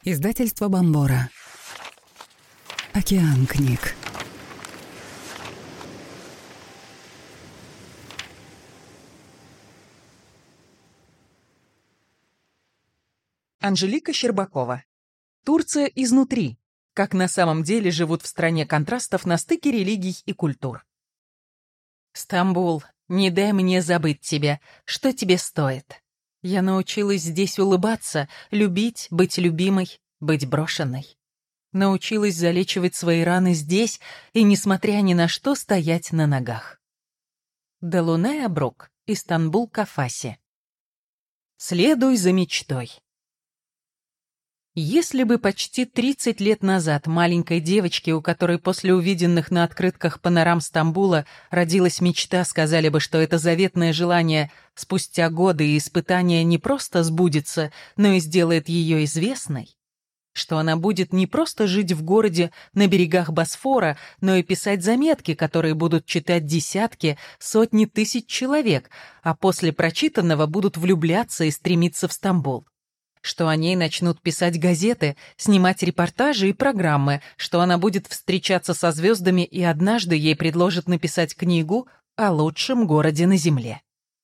Издательство Бомбора. Океан книг. Анжелика Щербакова. Турция изнутри. Как на самом деле живут в стране контрастов на стыке религий и культур. Стамбул, не дай мне забыть тебя. Что тебе стоит? Я научилась здесь улыбаться, любить, быть любимой, быть брошенной. Научилась залечивать свои раны здесь и, несмотря ни на что, стоять на ногах. Долунай Абрук, Истанбул Кафаси. Следуй за мечтой. Если бы почти 30 лет назад маленькой девочке, у которой после увиденных на открытках панорам Стамбула родилась мечта, сказали бы, что это заветное желание спустя годы и испытания не просто сбудется, но и сделает ее известной, что она будет не просто жить в городе на берегах Босфора, но и писать заметки, которые будут читать десятки, сотни тысяч человек, а после прочитанного будут влюбляться и стремиться в Стамбул. Что о ней начнут писать газеты, снимать репортажи и программы, что она будет встречаться со звездами и однажды ей предложат написать книгу о лучшем городе на Земле.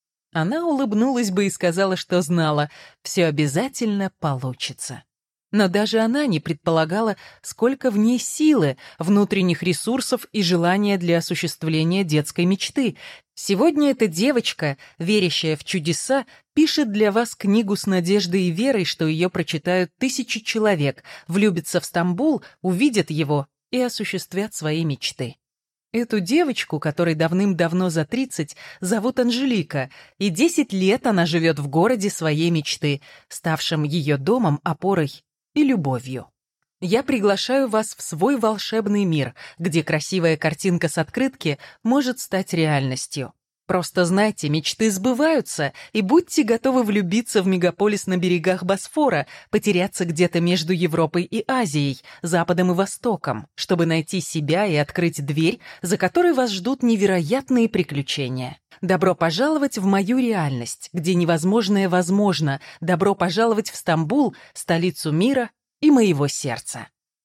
Она улыбнулась бы и сказала, что знала, все обязательно получится. Но даже она не предполагала, сколько в ней силы, внутренних ресурсов и желания для осуществления детской мечты. Сегодня эта девочка, верящая в чудеса, пишет для вас книгу с надеждой и верой, что ее прочитают тысячи человек, влюбятся в Стамбул, увидят его и осуществят свои мечты. Эту девочку, которой давным-давно за 30, зовут Анжелика, и 10 лет она живет в городе своей мечты, ставшем ее домом, опорой и любовью. Я приглашаю вас в свой волшебный мир, где красивая картинка с открытки может стать реальностью. Просто знайте, мечты сбываются, и будьте готовы влюбиться в мегаполис на берегах Босфора, потеряться где-то между Европой и Азией, Западом и Востоком, чтобы найти себя и открыть дверь, за которой вас ждут невероятные приключения. Добро пожаловать в мою реальность, где невозможное возможно. Добро пожаловать в Стамбул, столицу мира и моего сердца.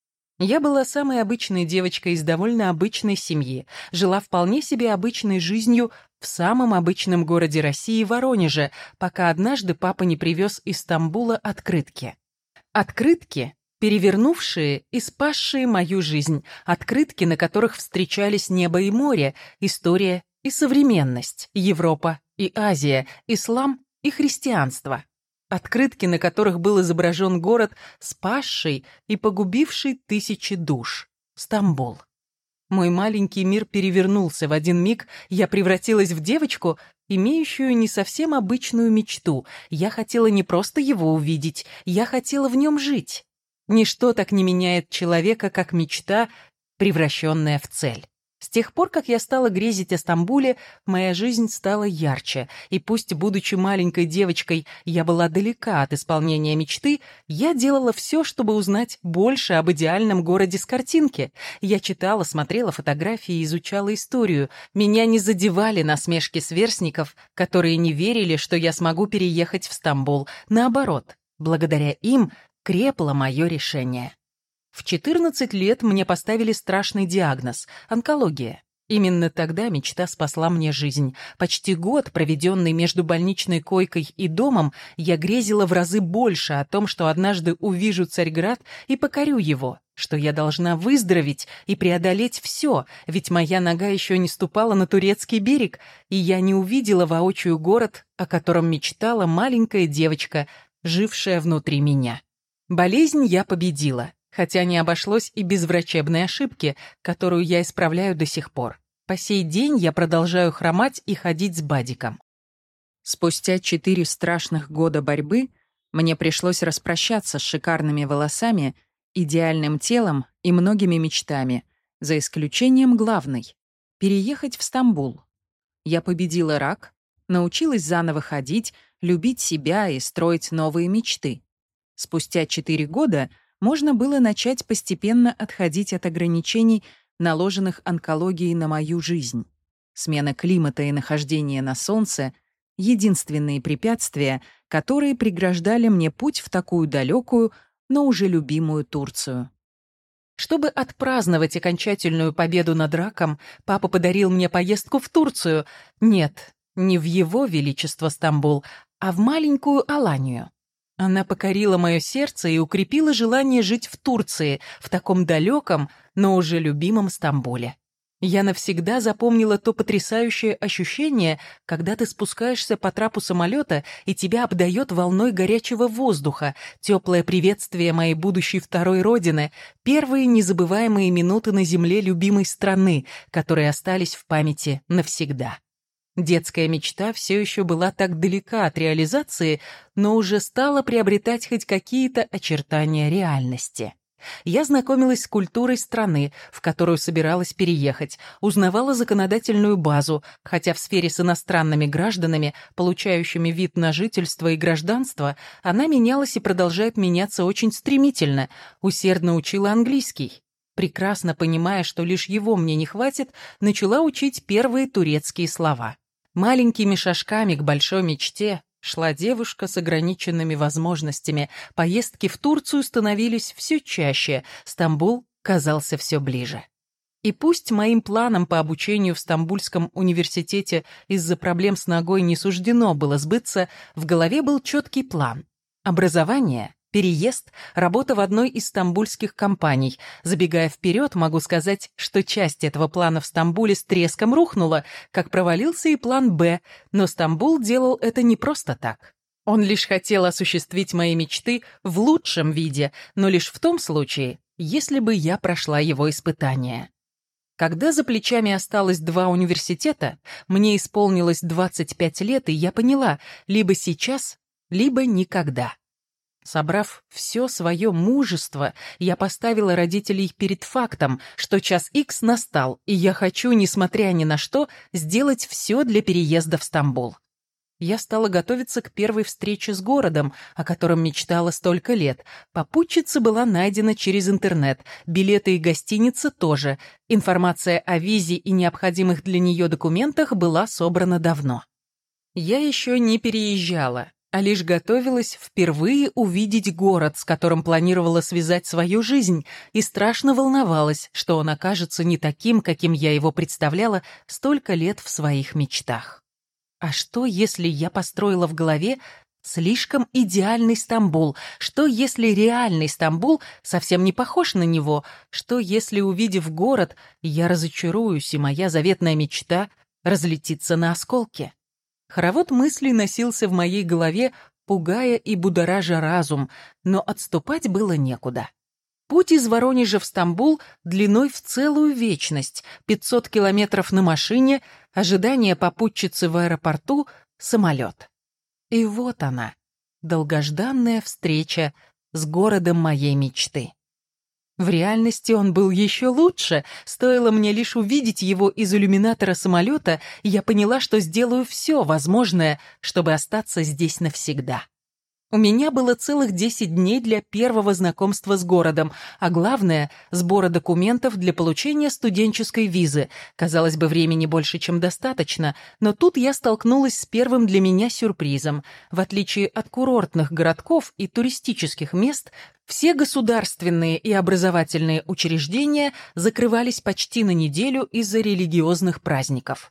Я была самой обычной девочкой из довольно обычной семьи, жила вполне себе обычной жизнью в самом обычном городе России, Воронеже, пока однажды папа не привез из Стамбула открытки. Открытки, перевернувшие и спасшие мою жизнь, открытки, на которых встречались небо и море, история и современность, Европа и Азия, ислам и христианство. Открытки, на которых был изображен город, спасший и погубивший тысячи душ. Стамбул. Мой маленький мир перевернулся в один миг, я превратилась в девочку, имеющую не совсем обычную мечту. Я хотела не просто его увидеть, я хотела в нем жить. Ничто так не меняет человека, как мечта, превращенная в цель. С тех пор, как я стала грезить о Стамбуле, моя жизнь стала ярче, и пусть, будучи маленькой девочкой, я была далека от исполнения мечты, я делала все, чтобы узнать больше об идеальном городе с картинки. Я читала, смотрела фотографии и изучала историю. Меня не задевали насмешки сверстников, которые не верили, что я смогу переехать в Стамбул. Наоборот, благодаря им крепло мое решение. В 14 лет мне поставили страшный диагноз – онкология. Именно тогда мечта спасла мне жизнь. Почти год, проведенный между больничной койкой и домом, я грезила в разы больше о том, что однажды увижу Царьград и покорю его, что я должна выздороветь и преодолеть все, ведь моя нога еще не ступала на турецкий берег, и я не увидела воочию город, о котором мечтала маленькая девочка, жившая внутри меня. Болезнь я победила. Хотя не обошлось и без врачебной ошибки, которую я исправляю до сих пор. По сей день я продолжаю хромать и ходить с бадиком. Спустя 4 страшных года борьбы мне пришлось распрощаться с шикарными волосами, идеальным телом и многими мечтами, за исключением главной — переехать в Стамбул. Я победила рак, научилась заново ходить, любить себя и строить новые мечты. Спустя 4 года можно было начать постепенно отходить от ограничений, наложенных онкологией на мою жизнь. Смена климата и нахождение на солнце — единственные препятствия, которые преграждали мне путь в такую далекую, но уже любимую Турцию. Чтобы отпраздновать окончательную победу над раком, папа подарил мне поездку в Турцию. Нет, не в его величество Стамбул, а в маленькую Аланию. Она покорила мое сердце и укрепила желание жить в Турции, в таком далеком, но уже любимом Стамбуле. Я навсегда запомнила то потрясающее ощущение, когда ты спускаешься по трапу самолета и тебя обдает волной горячего воздуха, теплое приветствие моей будущей второй родины, первые незабываемые минуты на земле любимой страны, которые остались в памяти навсегда. Детская мечта все еще была так далека от реализации, но уже стала приобретать хоть какие-то очертания реальности. Я знакомилась с культурой страны, в которую собиралась переехать, узнавала законодательную базу, хотя в сфере с иностранными гражданами, получающими вид на жительство и гражданство, она менялась и продолжает меняться очень стремительно, усердно учила английский. Прекрасно понимая, что лишь его мне не хватит, начала учить первые турецкие слова. Маленькими шажками к большой мечте шла девушка с ограниченными возможностями. Поездки в Турцию становились все чаще, Стамбул казался все ближе. И пусть моим планам по обучению в Стамбульском университете из-за проблем с ногой не суждено было сбыться, в голове был четкий план. Образование, переезд, работа в одной из стамбульских компаний. Забегая вперед, могу сказать, что часть этого плана в Стамбуле с треском рухнула, как провалился и план «Б», но Стамбул делал это не просто так. Он лишь хотел осуществить мои мечты в лучшем виде, но лишь в том случае, если бы я прошла его испытания. Когда за плечами осталось 2 университета, мне исполнилось 25 лет, и я поняла, либо сейчас, либо никогда. Собрав все свое мужество, я поставила родителей перед фактом, что час Х настал, и я хочу, несмотря ни на что, сделать все для переезда в Стамбул. Я стала готовиться к первой встрече с городом, о котором мечтала столько лет. Попутчица была найдена через интернет, билеты и гостиница тоже. Информация о визе и необходимых для нее документах была собрана давно. Я еще не переезжала, а лишь готовилась впервые увидеть город, с которым планировала связать свою жизнь, и страшно волновалась, что он окажется не таким, каким я его представляла столько лет в своих мечтах. А что, если я построила в голове слишком идеальный Стамбул? Что, если реальный Стамбул совсем не похож на него? Что, если, увидев город, я разочаруюсь, и моя заветная мечта разлетится на осколки? Хоровод мыслей носился в моей голове, пугая и будоража разум, но отступать было некуда. Путь из Воронежа в Стамбул длиной в целую вечность, 500 километров на машине, ожидание попутчицы в аэропорту, самолет. И вот она, долгожданная встреча с городом моей мечты. В реальности он был еще лучше. Стоило мне лишь увидеть его из иллюминатора самолета, и я поняла, что сделаю все возможное, чтобы остаться здесь навсегда. У меня было целых 10 дней для первого знакомства с городом, а главное — сбора документов для получения студенческой визы. Казалось бы, времени больше, чем достаточно, но тут я столкнулась с первым для меня сюрпризом. В отличие от курортных городков и туристических мест, все государственные и образовательные учреждения закрывались почти на неделю из-за религиозных праздников.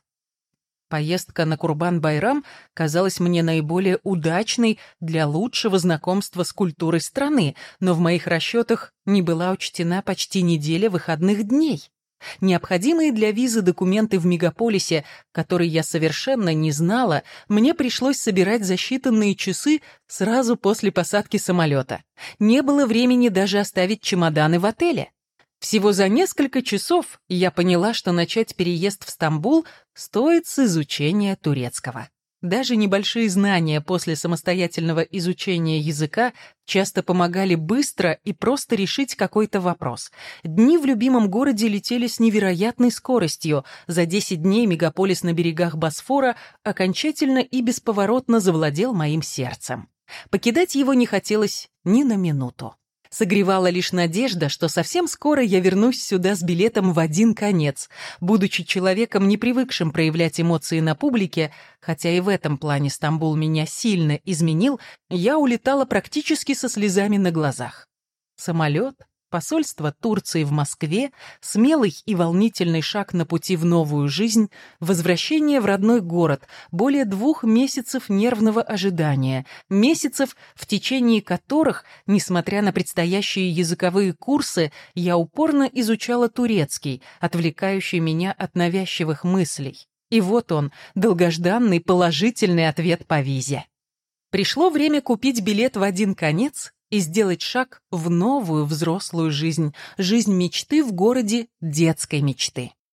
Поездка на Курбан-Байрам казалась мне наиболее удачной для лучшего знакомства с культурой страны, но в моих расчетах не была учтена почти неделя выходных дней. Необходимые для визы документы в мегаполисе, которые я совершенно не знала, мне пришлось собирать за считанные часы сразу после посадки самолета. Не было времени даже оставить чемоданы в отеле. Всего за несколько часов я поняла, что начать переезд в Стамбул стоит с изучения турецкого. Даже небольшие знания после самостоятельного изучения языка часто помогали быстро и просто решить какой-то вопрос. Дни в любимом городе летели с невероятной скоростью. За 10 дней мегаполис на берегах Босфора окончательно и бесповоротно завладел моим сердцем. Покидать его не хотелось ни на минуту. Согревала лишь надежда, что совсем скоро я вернусь сюда с билетом в один конец. Будучи человеком, не привыкшим проявлять эмоции на публике, хотя и в этом плане Стамбул меня сильно изменил, я улетала практически со слезами на глазах. Самолет, посольство Турции в Москве, смелый и волнительный шаг на пути в новую жизнь, возвращение в родной город, более 2 месяцев нервного ожидания, месяцев, в течение которых, несмотря на предстоящие языковые курсы, я упорно изучала турецкий, отвлекающий меня от навязчивых мыслей. И вот он, долгожданный положительный ответ по визе. Пришло время купить билет в один конец и сделать шаг в новую взрослую жизнь, жизнь мечты в городе детской мечты.